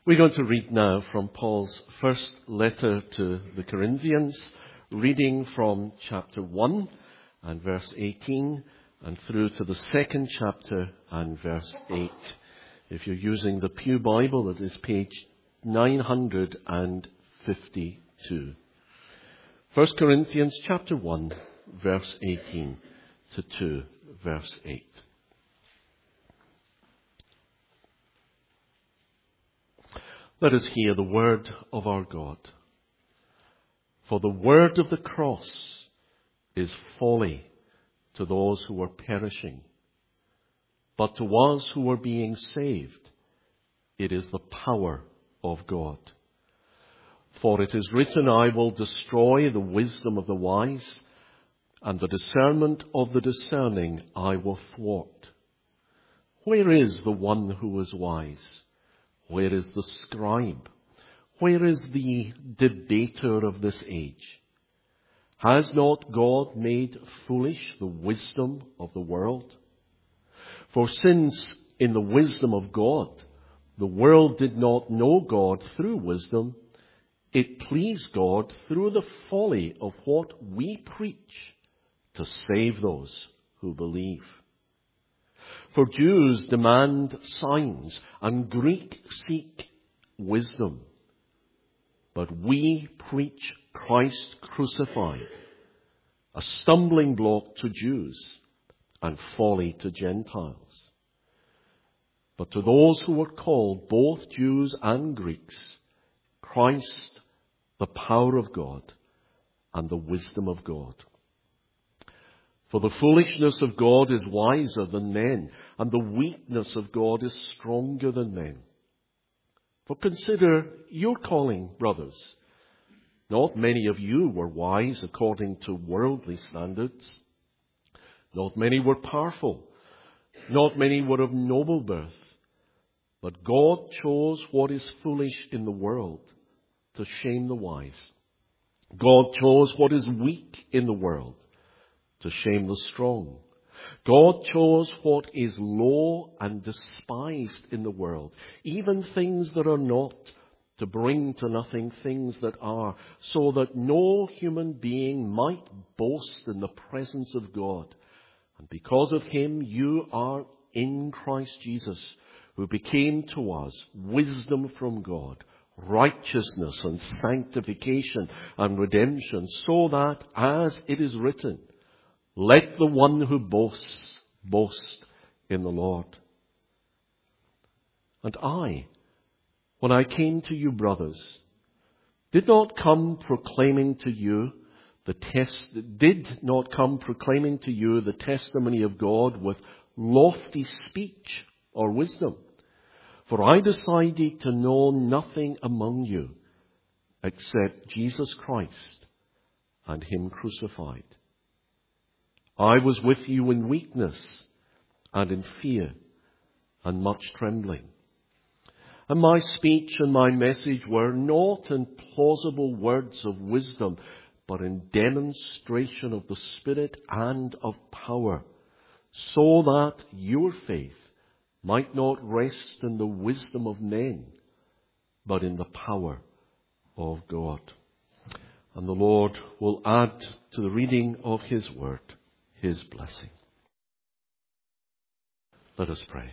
We're going to read now from Paul's first letter to the Corinthians, reading from chapter 1 and verse 18 and through to the second chapter and verse 8. If you're using the Pew Bible, it is page 952. 1 Corinthians chapter 1, verse 18 to 2, verse 8. Let us hear the word of our God. For the word of the cross is folly to those who are perishing, but to us who are being saved, it is the power of God. For it is written, I will destroy the wisdom of the wise, and the discernment of the discerning I will thwart. Where is the one who is wise? Where is the scribe? Where is the debater of this age? Has not God made foolish the wisdom of the world? For since in the wisdom of God, the world did not know God through wisdom, it pleased God through the folly of what we preach to save those who believe. For Jews demand signs, and Greeks seek wisdom. But we preach Christ crucified, a stumbling block to Jews and folly to Gentiles. But to those who are called, both Jews and Greeks, Christ, the power of God and the wisdom of God. For the foolishness of God is wiser than men, and the weakness of God is stronger than men. For consider your calling, brothers. Not many of you were wise according to worldly standards. Not many were powerful. Not many were of noble birth. But God chose what is foolish in the world to shame the wise. God chose what is weak in the world to shame the strong. God chose what is low and despised in the world, even things that are not, to bring to nothing things that are, so that no human being might boast in the presence of God. And because of him you are in Christ Jesus, who became to us wisdom from God, righteousness and sanctification and redemption, so that, as it is written, let the one who boasts, boast in the Lord. And I, when I came to you, brothers, did not come proclaiming to you the testimony of God with lofty speech or wisdom. For I decided to know nothing among you except Jesus Christ and him crucified. I was with you in weakness and in fear and much trembling. And my speech and my message were not in plausible words of wisdom, but in demonstration of the Spirit and of power, so that your faith might not rest in the wisdom of men, but in the power of God. And the Lord will add to the reading of his word his blessing. Let us pray.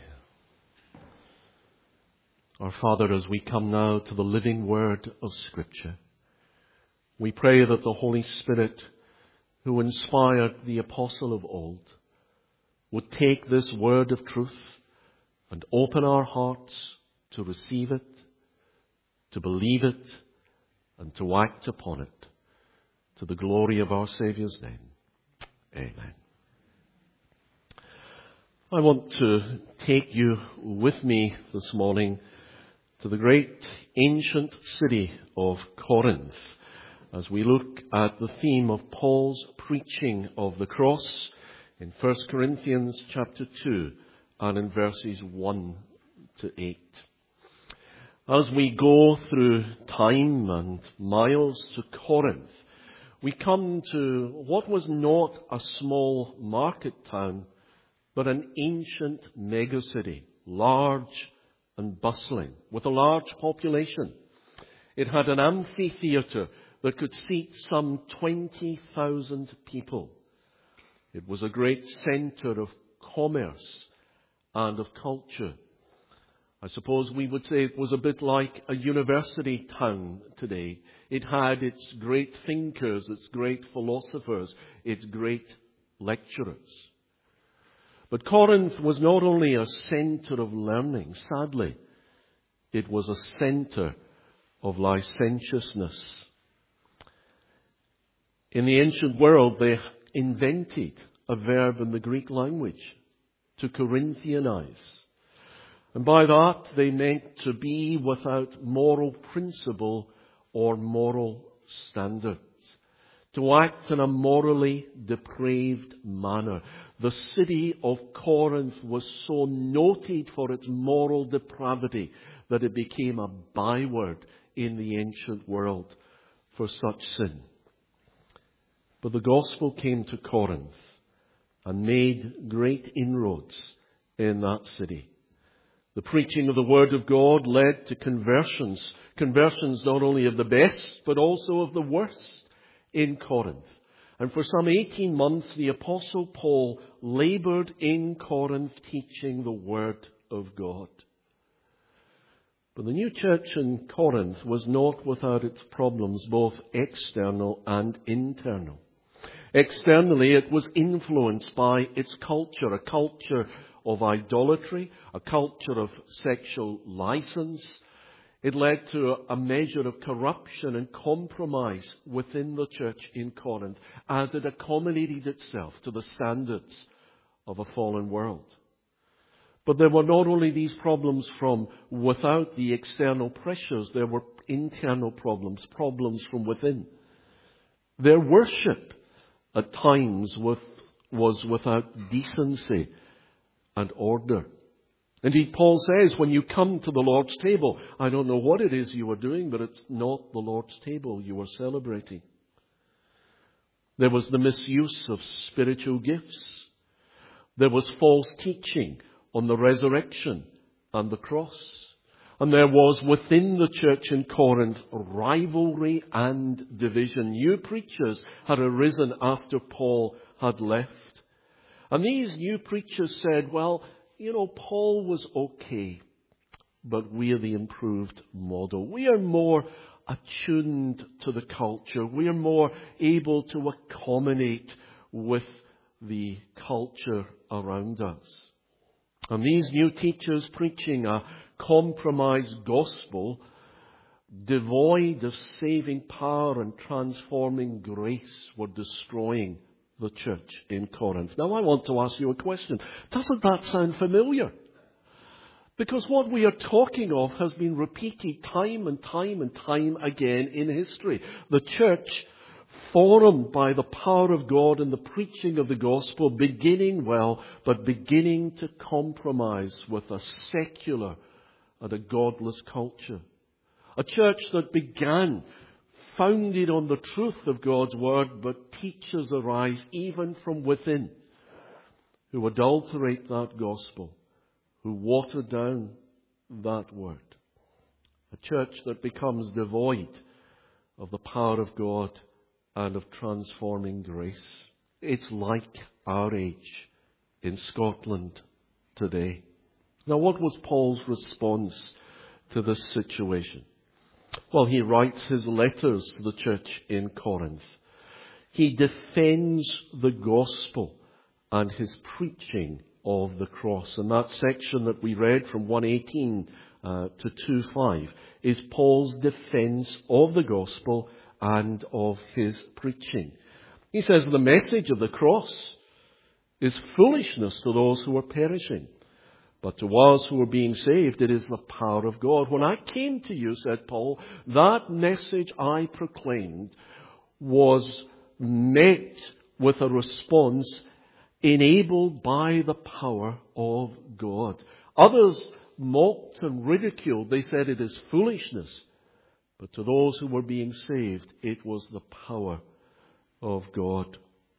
Our Father, as we come now to the living word of Scripture, we pray that the Holy Spirit, who inspired the apostle of old, would take this word of truth and open our hearts to receive it, to believe it, and to act upon it, to the glory of our Saviour's name. Amen. I want to take you with me this morning to the great ancient city of Corinth as we look at the theme of Paul's preaching of the cross in 1 Corinthians chapter 2 and in verses 1 to 8. As we go through time and miles to Corinth, we come to what was not a small market town, but an ancient megacity, large and bustling, with a large population. It had an amphitheatre that could seat some 20,000 people. It was a great centre of commerce and of culture. I suppose we would say it was a bit like a university town today. It had its great thinkers, its great philosophers, its great lecturers. But Corinth was not only a centre of learning, sadly, it was a centre of licentiousness. In the ancient world, they invented a verb in the Greek language, to Corinthianize. And by that, they meant to be without moral principle or moral standards, to act in a morally depraved manner. The city of Corinth was so noted for its moral depravity that it became a byword in the ancient world for such sin. But the gospel came to Corinth and made great inroads in that city. The preaching of the Word of God led to conversions not only of the best, but also of the worst in Corinth. And for some 18 months, the Apostle Paul laboured in Corinth teaching the Word of God. But the new church in Corinth was not without its problems, both external and internal. Externally, it was influenced by its culture, a culture of idolatry, a culture of sexual license. It led to a measure of corruption and compromise within the church in Corinth as it accommodated itself to the standards of a fallen world. But there were not only these problems from without, the external pressures, there were internal problems from within. Their worship at times was without decency and order. Indeed, Paul says, when you come to the Lord's table, I don't know what it is you are doing, but it's not the Lord's table you are celebrating. There was the misuse of spiritual gifts. There was false teaching on the resurrection and the cross. And there was within the church in Corinth rivalry and division. New preachers had arisen after Paul had left. And these new preachers said, well, Paul was okay, but we are the improved model. We are more attuned to the culture. We are more able to accommodate with the culture around us. And these new teachers preaching a compromised gospel, devoid of saving power and transforming grace, were destroying the church in Corinth. Now I want to ask you a question. Doesn't that sound familiar? Because what we are talking of has been repeated time and time again in history. The church, formed by the power of God and the preaching of the gospel, beginning well, but beginning to compromise with a secular and a godless culture. A church that began founded on the truth of God's word, but teachers arise even from within who adulterate that gospel, who water down that word. A church that becomes devoid of the power of God and of transforming grace. It's like our age in Scotland today. Now, what was Paul's response to this situation? Well, he writes his letters to the church in Corinth. He defends the gospel and his preaching of the cross. And that section that we read from 1:18 to 2:5 is Paul's defense of the gospel and of his preaching. He says the message of the cross is foolishness to those who are perishing. But to us who are being saved, it is the power of God. When I came to you, said Paul, that message I proclaimed was met with a response enabled by the power of God. Others mocked and ridiculed. They said it is foolishness. But to those who were being saved, it was the power of God.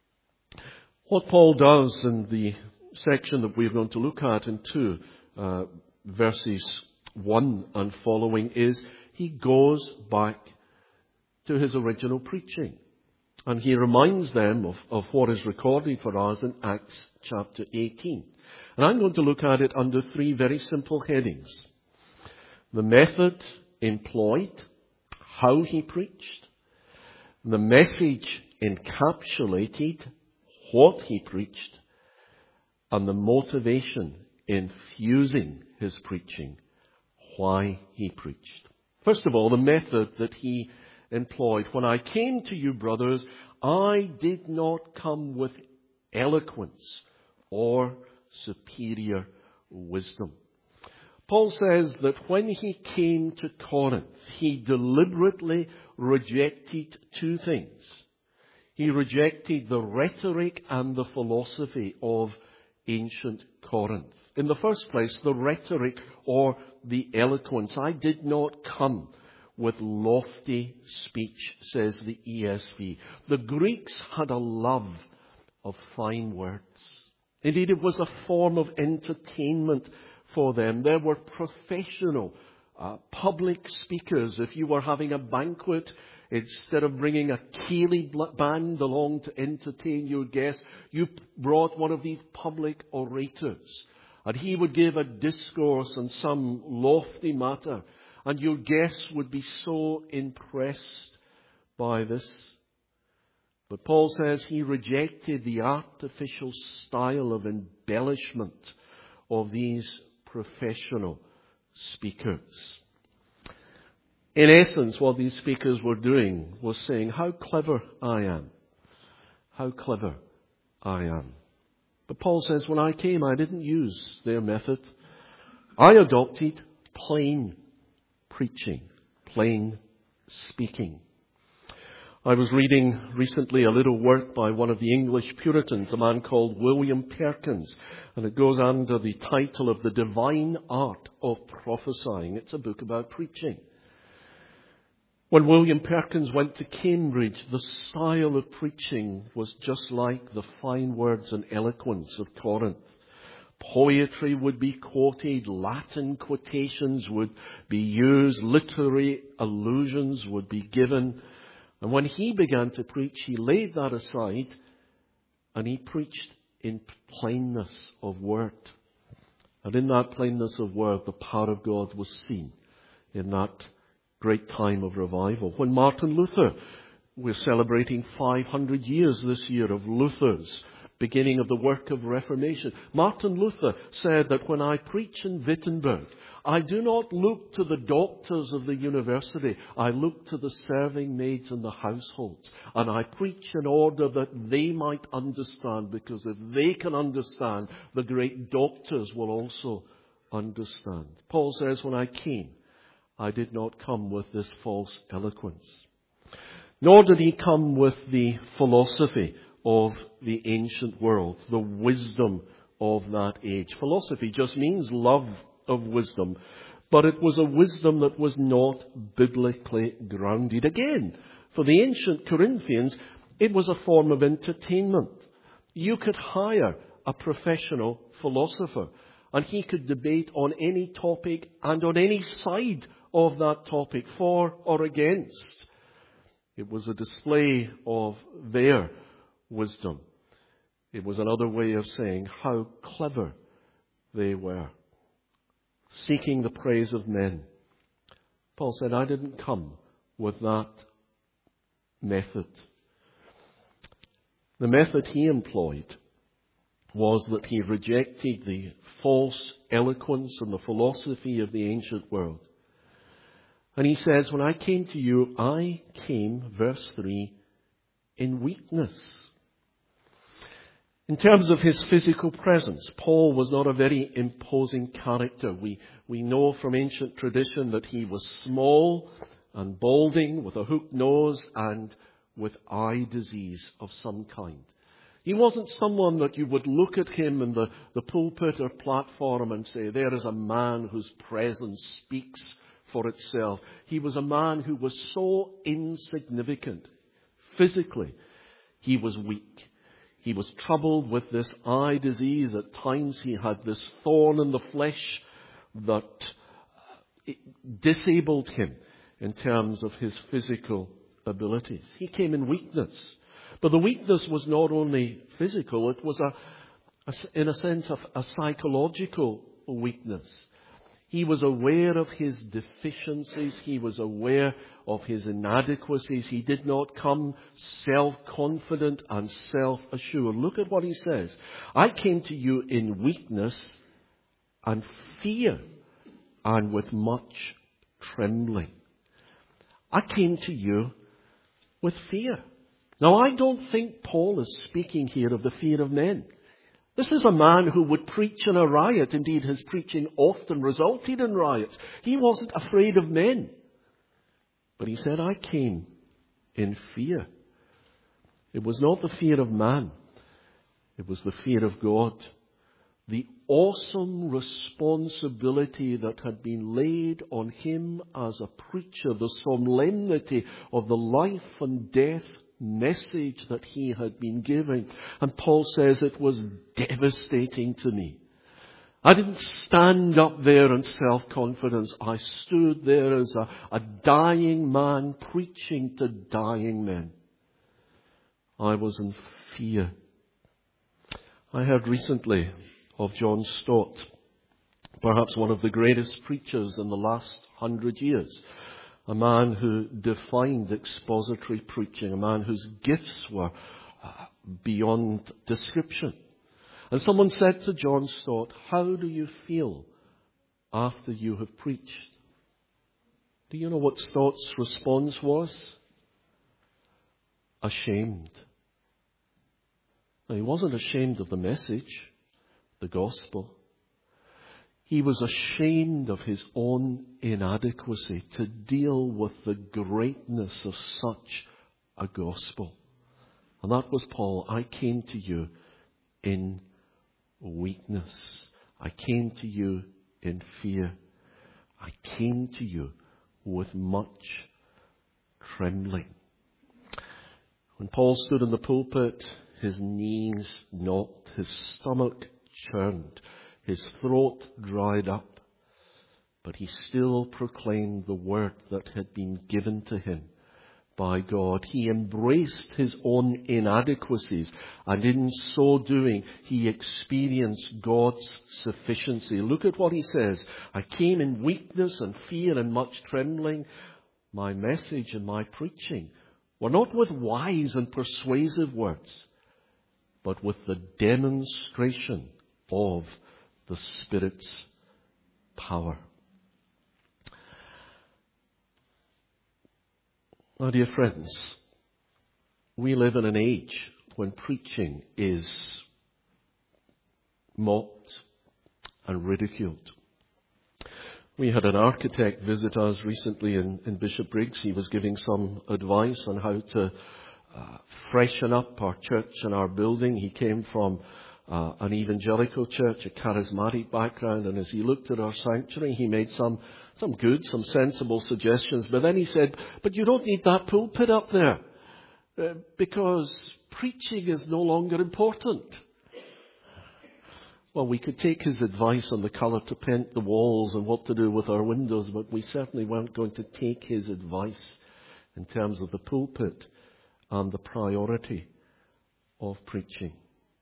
What Paul does in the section that we're going to look at in verses 1 and following is he goes back to his original preaching. And he reminds them of what is recorded for us in Acts chapter 18. And I'm going to look at it under 3 very simple headings. The method employed, how he preached, the message encapsulated, what he preached, and the motivation infusing his preaching, why he preached. First of all, the method that he employed. When I came to you, brothers, I did not come with eloquence or superior wisdom. Paul says that when he came to Corinth, he deliberately rejected 2 things. He rejected the rhetoric and the philosophy of ancient Corinth. In the first place, the rhetoric or the eloquence. I did not come with lofty speech, says the ESV. The Greeks had a love of fine words. Indeed, it was a form of entertainment for them. There were professional public speakers. If you were having a banquet, instead of bringing a ceilidh band along to entertain your guests, you brought one of these public orators. And he would give a discourse on some lofty matter. And your guests would be so impressed by this. But Paul says he rejected the artificial style of embellishment of these professional speakers. In essence, what these speakers were doing was saying, how clever I am. How clever I am. But Paul says, when I came, I didn't use their method. I adopted plain preaching, plain speaking. I was reading recently a little work by one of the English Puritans, a man called William Perkins, and it goes under the title of The Divine Art of Prophesying. It's a book about preaching. When William Perkins went to Cambridge, the style of preaching was just like the fine words and eloquence of Corinth. Poetry would be quoted, Latin quotations would be used, literary allusions would be given. And when he began to preach, he laid that aside and he preached in plainness of word. And in that plainness of word, the power of God was seen in that great time of revival. When Martin Luther, we're celebrating 500 years this year of Luther's beginning of the work of Reformation. Martin Luther said that when I preach in Wittenberg, I do not look to the doctors of the university. I look to the serving maids in the households. And I preach in order that they might understand, because if they can understand, the great doctors will also understand. Paul says, when I came, I did not come with this false eloquence. Nor did he come with the philosophy of the ancient world, the wisdom of that age. Philosophy just means love of wisdom, but it was a wisdom that was not biblically grounded. Again, for the ancient Corinthians, it was a form of entertainment. You could hire a professional philosopher, and he could debate on any topic and on any side of that topic, for or against. It was a display of their wisdom. It was another way of saying how clever they were, seeking the praise of men. Paul said, I didn't come with that method. The method he employed was that he rejected the false eloquence and the philosophy of the ancient world. And he says, when I came to you, I came, verse 3, in weakness. In terms of his physical presence, Paul was not a very imposing character. We know from ancient tradition that he was small and balding, with a hooked nose and with eye disease of some kind. He wasn't someone that you would look at him in the pulpit or platform and say, there is a man whose presence speaks for itself. He was a man who was so insignificant. Physically, he was weak. He was troubled with this eye disease. At times he had this thorn in the flesh that disabled him in terms of his physical abilities. He came in weakness. But the weakness was not only physical, it was in a sense, a psychological weakness. He was aware of his deficiencies. He was aware of his inadequacies. He did not come self-confident and self-assured. Look at what he says. I came to you in weakness and fear and with much trembling. I came to you with fear. Now, I don't think Paul is speaking here of the fear of men. This is a man who would preach in a riot. Indeed, his preaching often resulted in riots. He wasn't afraid of men. But he said, I came in fear. It was not the fear of man. It was the fear of God. The awesome responsibility that had been laid on him as a preacher, the solemnity of the life and death message that he had been giving. And Paul says it was devastating to me. I didn't stand up there in self-confidence. I stood there as a dying man preaching to dying men. I was in fear. I heard recently of John Stott, perhaps one of the greatest preachers in the last 100 years. A man who defined expository preaching, a man whose gifts were beyond description. And someone said to John Stott, how do you feel after you have preached? Do you know what Stott's response was? Ashamed. Now, he wasn't ashamed of the message, the gospel. He was ashamed of his own inadequacy to deal with the greatness of such a gospel. And that was Paul. I came to you in weakness. I came to you in fear. I came to you with much trembling. When Paul stood in the pulpit, his knees knocked, his stomach churned. His throat dried up, but he still proclaimed the word that had been given to him by God. He embraced his own inadequacies, and in so doing, he experienced God's sufficiency. Look at what he says. I came in weakness and fear and much trembling. My message and my preaching were not with wise and persuasive words, but with the demonstration of the Spirit's power. My dear friends, we live in an age when preaching is mocked and ridiculed. We had an architect visit us recently in Bishopbriggs. He was giving some advice on how to freshen up our church and our building. He came from an evangelical church, a charismatic background, and as he looked at our sanctuary, he made some good, some sensible suggestions. But then he said, but you don't need that pulpit up there, because preaching is no longer important. Well, we could take his advice on the colour to paint the walls and what to do with our windows, but we certainly weren't going to take his advice in terms of the pulpit and the priority of preaching.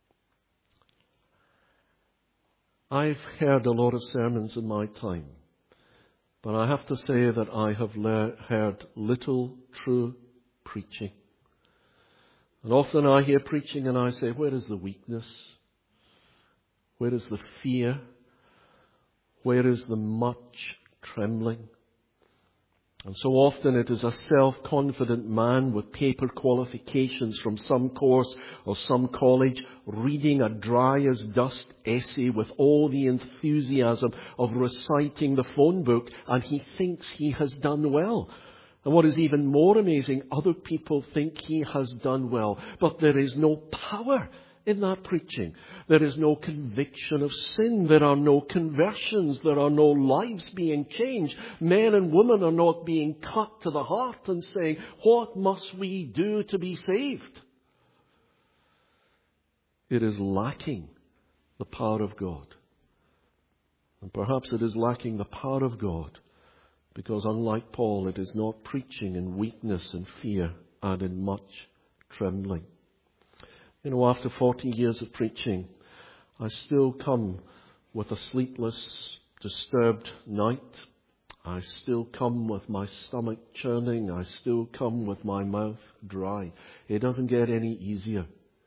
I've heard a lot of sermons in my time, but I have to say that I have heard little true preaching. And often I hear preaching and I say, where is the weakness? Where is the fear? Where is the much trembling? And so often it is a self-confident man with paper qualifications from some course or some college reading a dry as dust essay with all the enthusiasm of reciting the phone book, and he thinks he has done well. And what is even more amazing, other people think he has done well, but there is no power in that preaching. There is no conviction of sin. There are no conversions. There are no lives being changed. Men and women are not being cut to the heart and saying, what must we do to be saved? It is lacking the power of God. And perhaps it is lacking the power of God Because unlike Paul, it is not preaching in weakness and fear and in much trembling. You know, after 40 years of preaching, I still come with a sleepless, disturbed night. I still come with my stomach churning. I still come with my mouth dry. It doesn't get any easier.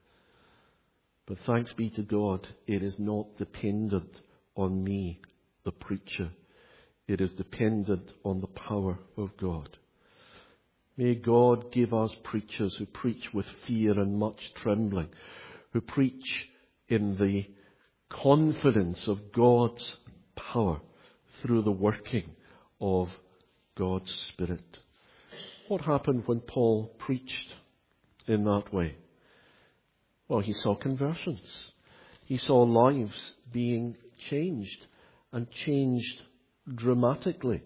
But thanks be to God, it is not dependent on me, the preacher. It is dependent on the power of God. May God give us preachers who preach with fear and much trembling, who preach in the confidence of God's power through the working of God's Spirit. What happened when Paul preached in that way? Well, he saw conversions. He saw lives being changed and changed dramatically.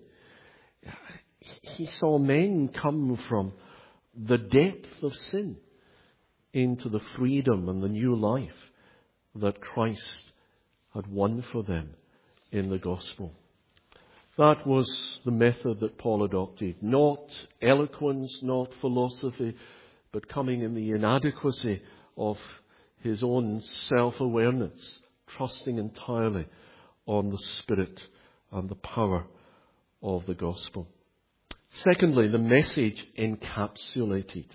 He saw men come from the depth of sin into the freedom and the new life that Christ had won for them in the gospel. That was the method that Paul adopted. Not eloquence, not philosophy, but coming in the inadequacy of his own self-awareness, trusting entirely on the Spirit and the power of the gospel. Secondly, the message encapsulated.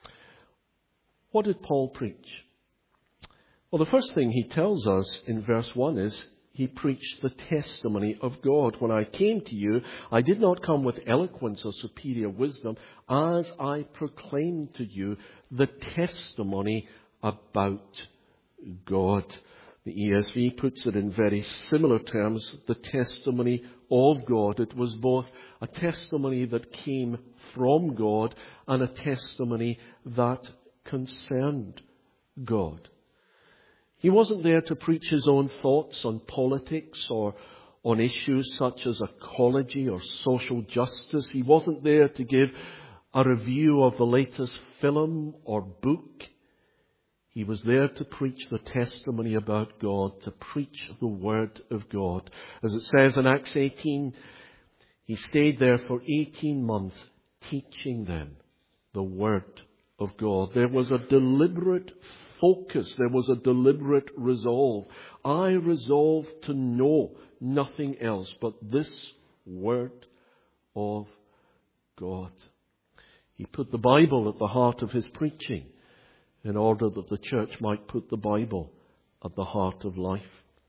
What did Paul preach? Well, the first thing he tells us in verse 1 is he preached the testimony of God. When I came to you, I did not come with eloquence or superior wisdom, as I proclaimed to you the testimony about God. The ESV puts it in very similar terms, the testimony of God. It was both a testimony that came from God and a testimony that concerned God. He wasn't there to preach his own thoughts on politics or on issues such as ecology or social justice. He wasn't there to give a review of the latest film or book. He was there to preach the testimony about God, to preach the Word of God. As it says in Acts 18, he stayed there for 18 months teaching them the Word of God. There was a deliberate focus. There was a deliberate resolve. I resolve to know nothing else but this Word of God. He put the Bible at the heart of his preaching, in order that the church might put the Bible at the heart of life.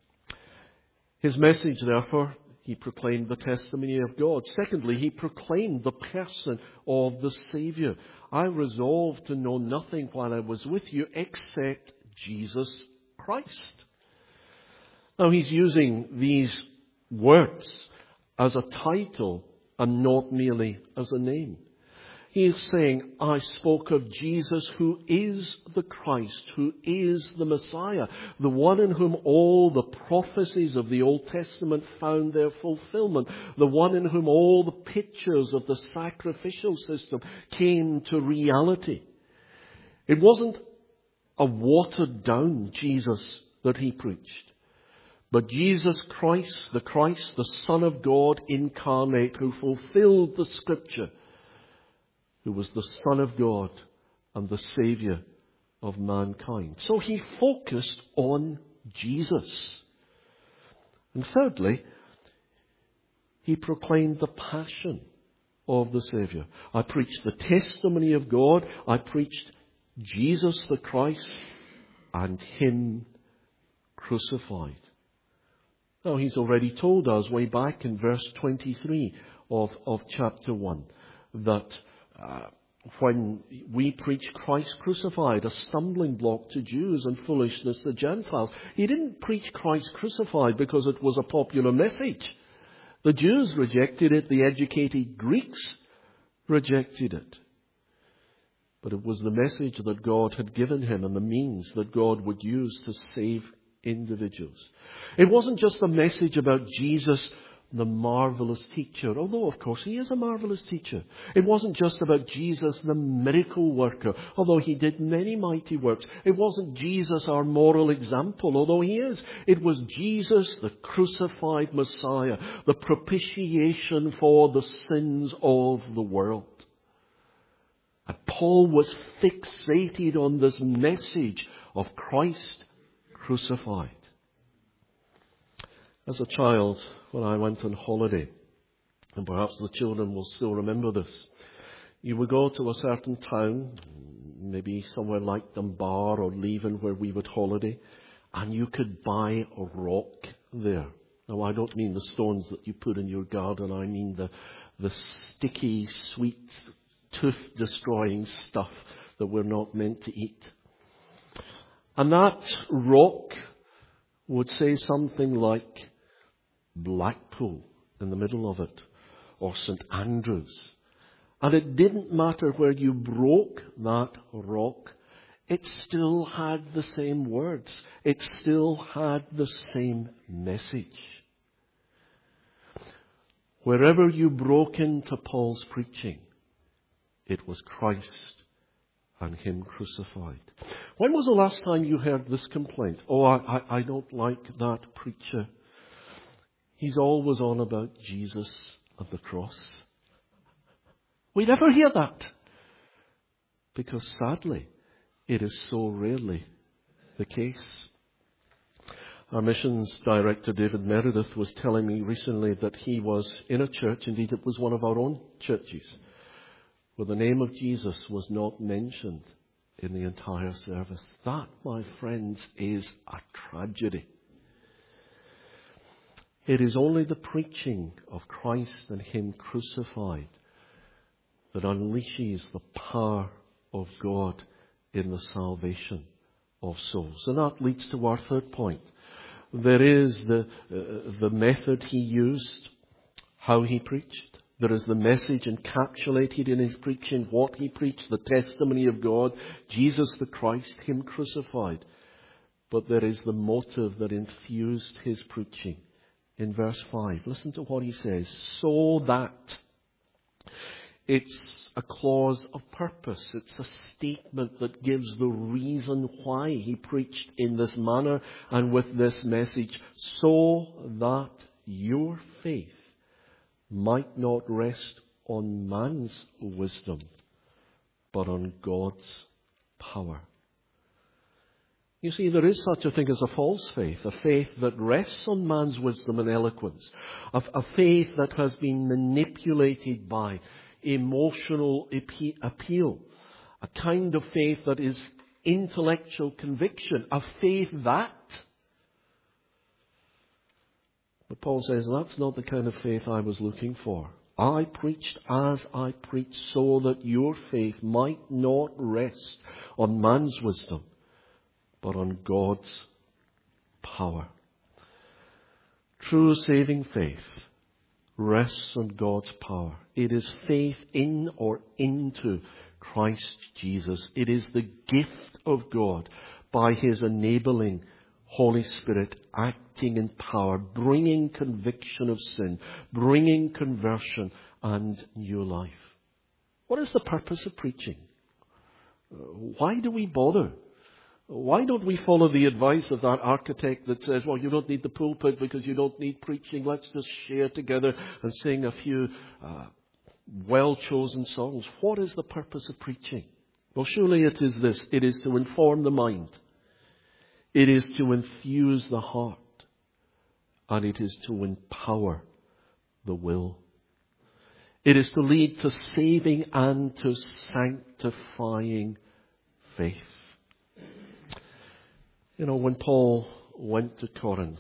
His message, therefore, he proclaimed the testimony of God. Secondly, he proclaimed the person of the Saviour. I resolved to know nothing while I was with you except Jesus Christ. Now, he's using these words as a title and not merely as a name. He is saying, I spoke of Jesus, who is the Christ, who is the Messiah, the one in whom all the prophecies of the Old Testament found their fulfillment, the one in whom all the pictures of the sacrificial system came to reality. It wasn't a watered down Jesus that he preached, but Jesus Christ, the Son of God incarnate, who fulfilled the Scripture, who was the Son of God and the Saviour of mankind. So he focused on Jesus. And thirdly, he proclaimed the passion of the Saviour. I preached the testimony of God. I preached Jesus the Christ and Him crucified. Now, he's already told us way back in verse 23 of chapter 1 that when we preach Christ crucified, a stumbling block to Jews and foolishness to Gentiles. He didn't preach Christ crucified because it was a popular message. The Jews rejected it. The educated Greeks rejected it. But it was the message that God had given him and the means that God would use to save individuals. It wasn't just a message about Jesus the marvelous teacher, although of course he is a marvelous teacher. It wasn't just about Jesus the miracle worker, although he did many mighty works. It wasn't Jesus our moral example, although he is. It was Jesus the crucified Messiah, the propitiation for the sins of the world. And Paul was fixated on this message of Christ crucified. As a child, when I went on holiday, and perhaps the children will still remember this, you would go to a certain town, maybe somewhere like Dunbar or Leven where we would holiday, and you could buy a rock there. Now, I don't mean the stones that you put in your garden. I mean the sticky, sweet, tooth-destroying stuff that we're not meant to eat. And that rock would say something like Blackpool in the middle of it, or St. Andrews. And it didn't matter where you broke that rock, it still had the same words. It still had the same message. Wherever you broke into Paul's preaching, it was Christ and Him crucified. When was the last time you heard this complaint? Oh, I don't like that preacher. He's always on about Jesus and the cross. We never hear that. Because sadly, it is so rarely the case. Our missions director, David Meredith, was telling me recently that he was in a church, indeed it was one of our own churches, where the name of Jesus was not mentioned in the entire service. That, my friends, is a tragedy. It is only the preaching of Christ and Him crucified that unleashes the power of God in the salvation of souls. And that leads to our third point. There is the method He used, how He preached. There is the message encapsulated in His preaching, what He preached, the testimony of God, Jesus the Christ, Him crucified. But there is the motive that infused His preaching. In verse 5, listen to what he says. So that, it's a clause of purpose. It's a statement that gives the reason why he preached in this manner and with this message. So that your faith might not rest on man's wisdom, but on God's power. You see, there is such a thing as a false faith, a faith that rests on man's wisdom and eloquence, a faith that has been manipulated by emotional appeal, a kind of faith that is intellectual conviction, a faith that. But Paul says, that's not the kind of faith I was looking for. I preached as I preached so that your faith might not rest on man's wisdom, but on God's power. True saving faith rests on God's power. It is faith in or into Christ Jesus. It is the gift of God by His enabling Holy Spirit acting in power, bringing conviction of sin, bringing conversion and new life. What is the purpose of preaching? Why do we bother? Why don't we follow the advice of that architect that says, well, you don't need the pulpit because you don't need preaching. Let's just share together and sing a few well-chosen songs. What is the purpose of preaching? Well, surely it is this. It is to inform the mind. It is to infuse the heart. And it is to empower the will. It is to lead to saving and to sanctifying faith. You know, when Paul went to Corinth,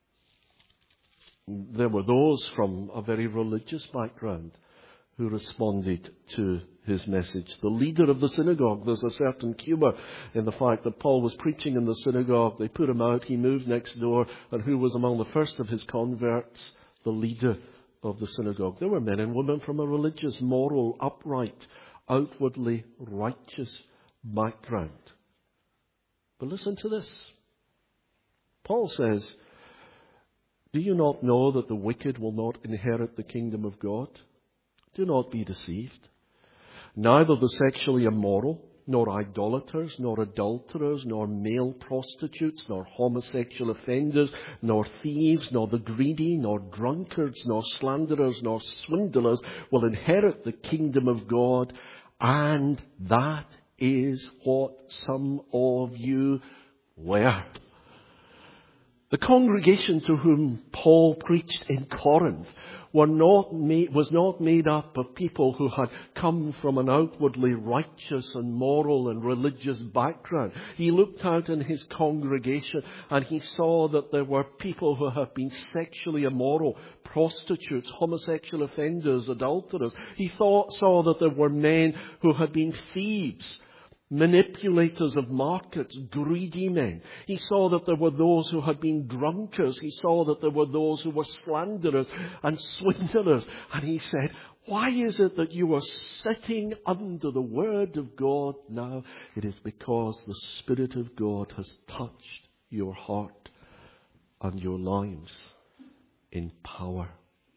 there were those from a very religious background who responded to his message. The leader of the synagogue, there's a certain humor in the fact that Paul was preaching in the synagogue. They put him out. He moved next door. And who was among the first of his converts? The leader of the synagogue. There were men and women from a religious, moral, upright, outwardly righteous background. But listen to this. Paul says, Do you not know that the wicked will not inherit the kingdom of God? Do not be deceived. Neither the sexually immoral, nor idolaters, nor adulterers, nor male prostitutes, nor homosexual offenders, nor thieves, nor the greedy, nor drunkards, nor slanderers, nor swindlers will inherit the kingdom of God. And that is what some of you were. The congregation to whom Paul preached in Corinth was not made up of people who had come from an outwardly righteous and moral and religious background. He looked out in his congregation and he saw that there were people who had been sexually immoral, prostitutes, homosexual offenders, adulterers. He saw that there were men who had been thieves, manipulators of markets, greedy men. He saw that there were those who had been drunkards. He saw that there were those who were slanderers and swindlers. And he said, why is it that you are sitting under the word of God now? It is because the Spirit of God has touched your heart and your lives in power.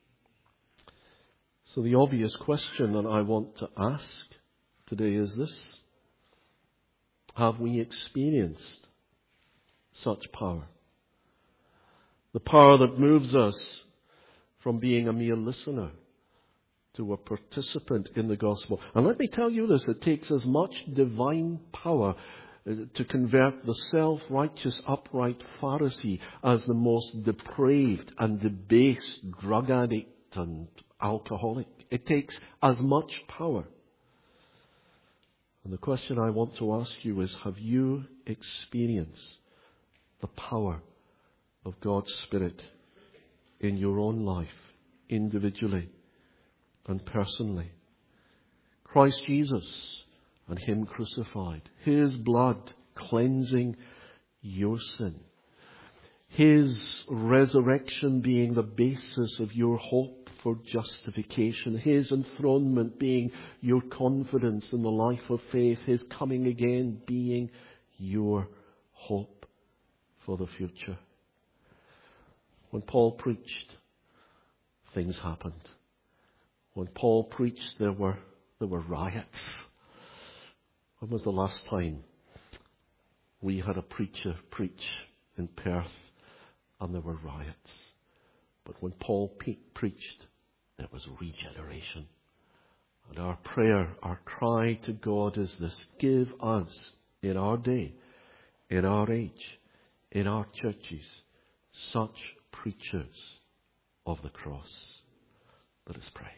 So the obvious question that I want to ask today is this: have we experienced such power? The power that moves us from being a mere listener to a participant in the gospel. And let me tell you this, it takes as much divine power to convert the self-righteous, upright Pharisee as the most depraved and debased drug addict and alcoholic. It takes as much power. And the question I want to ask you is, have you experienced the power of God's Spirit in your own life, individually and personally? Christ Jesus and Him crucified, His blood cleansing your sin, His resurrection being the basis of your hope for justification, His enthronement being your confidence in the life of faith, His coming again being your hope for the future. When Paul preached, things happened. When Paul preached, there were riots. When was the last time we had a preacher preach in Perth and there were riots? But when Paul preached, there was regeneration. And our prayer, our cry to God is this: give us in our day, in our age, in our churches, such preachers of the cross. Let us pray.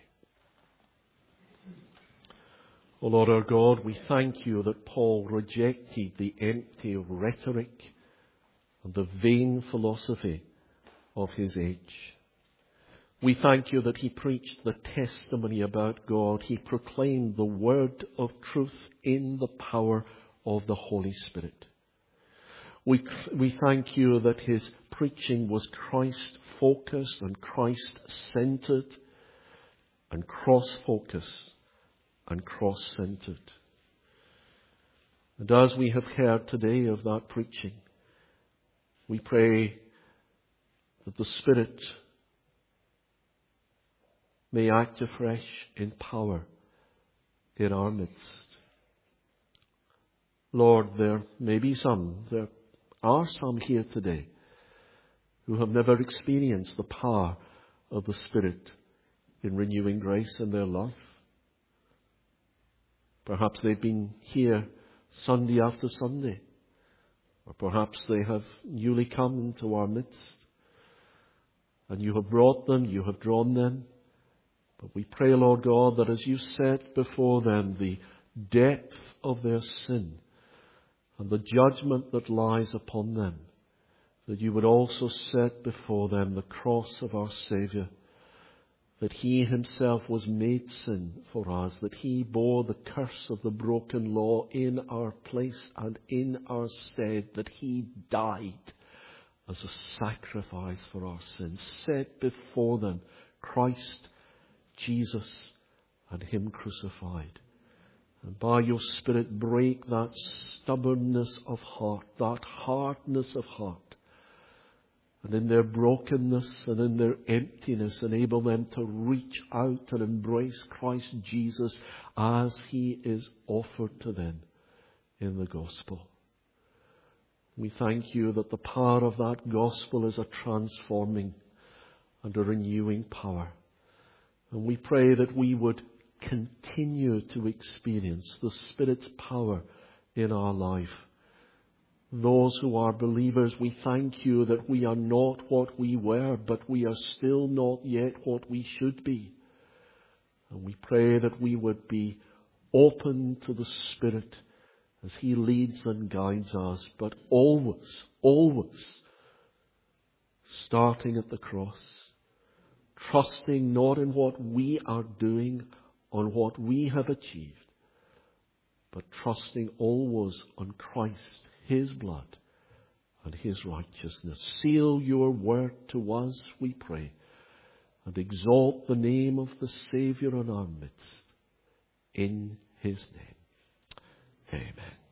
O Lord our God, we thank you that Paul rejected the empty rhetoric and the vain philosophy of his age. We thank you that he preached the testimony about God. He proclaimed the word of truth in the power of the Holy Spirit. We thank you that his preaching was Christ-focused and Christ-centered and cross-focused and cross-centered. And as we have heard today of that preaching, we pray that the Spirit may act afresh in power in our midst. Lord, there are some here today who have never experienced the power of the Spirit in renewing grace in their life. Perhaps they've been here Sunday after Sunday, or perhaps they have newly come into our midst, and you have brought them, you have drawn them. But we pray, Lord God, that as you set before them the depth of their sin and the judgment that lies upon them, that you would also set before them the cross of our Saviour, that He Himself was made sin for us, that He bore the curse of the broken law in our place and in our stead, that He died as a sacrifice for our sins. Set before them Christ Jesus and Him crucified. And by your Spirit break that stubbornness of heart, that hardness of heart, And in their brokenness and in their emptiness, enable them to reach out and embrace Christ Jesus as He is offered to them in the gospel. We thank You that the power of that gospel is a transforming and a renewing power. And we pray that we would continue to experience the Spirit's power in our life. Those who are believers, we thank You that we are not what we were, but we are still not yet what we should be. And we pray that we would be open to the Spirit as He leads and guides us, but always, always starting at the cross, trusting not in what we are doing, on what we have achieved, but trusting always on Christ, His blood, and His righteousness. Seal Your word to us, we pray, and exalt the name of the Saviour in our midst. In His name. Amen.